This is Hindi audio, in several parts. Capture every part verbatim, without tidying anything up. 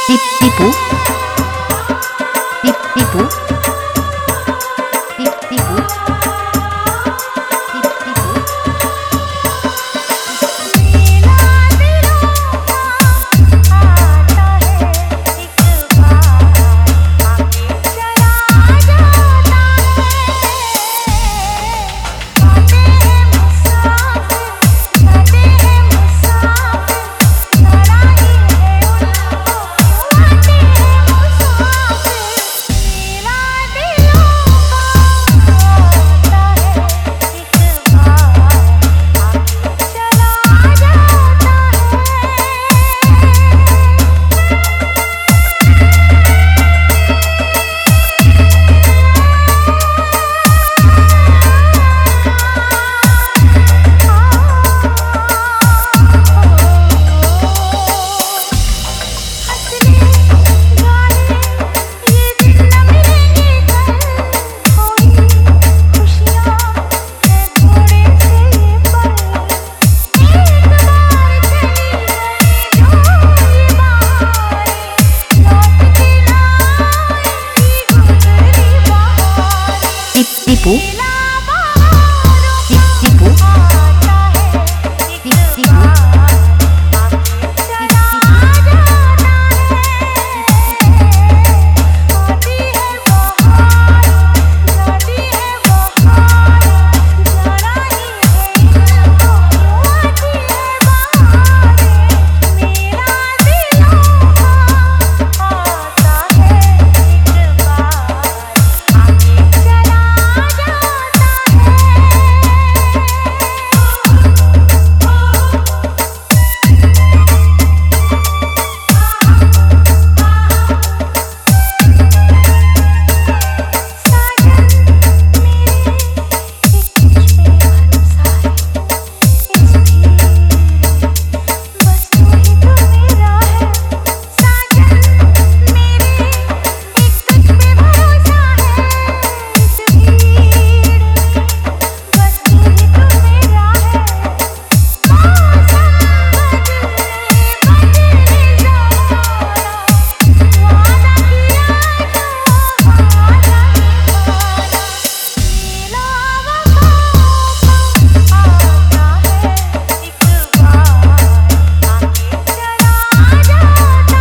टिप टिपू टिप टिपू टिप टिपू टिप टिपू मेला दिलों का आता है एक बार आके चला जाता है। आते हैं मुसाफिर जाते हैं मुसाफिर लड़ा ही है उनको क्यों आते हैं मुसाफिर। मेला दिलों का आता है एक बार आके चला जाता हंसने गाने ये दिन न मिलेंगे कल कोई खुशियाँ हैं थोड़े से ये पल एक बार चली गई जो ये बहारें लौट के ना आएंगी गुजरी बहारें। टिप टिपू मेला बहारों टिप टिपू का आता है एक टिप टिपू बार आके चला जाता है। आती है बहार जाती है बहार जाना ही है इनको क्यों आती है बहारें। मेला दिलों का आता है एक बार आके चला जाता साजन मेरे एक तुझ पे भरोसा है इस भीड़ में बस तू ही तो मेरा है। साजन मेरे एक तुझ पे भरोसा है इस भीड़ में बस तू ही तो मेरा है। मौसम बदले बदले ज़माना वादा किया जो वादा निभाना। मेला वफ़ाओं का आता है एक बार आके चला जाता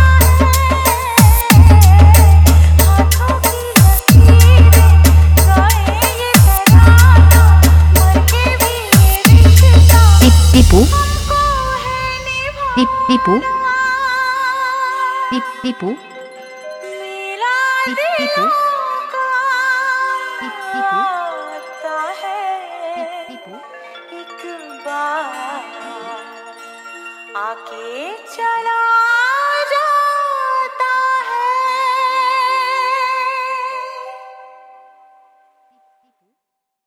है। हाथों की लकीरें गाए ये तराना मर के भी ये रिश्ता टिप टिपू हमको है टिप टिपू निभाना। टिप टिपू मेला टिप टिपू दिलों का टिप टिपू आता है टिप टिपू एक बार आके चला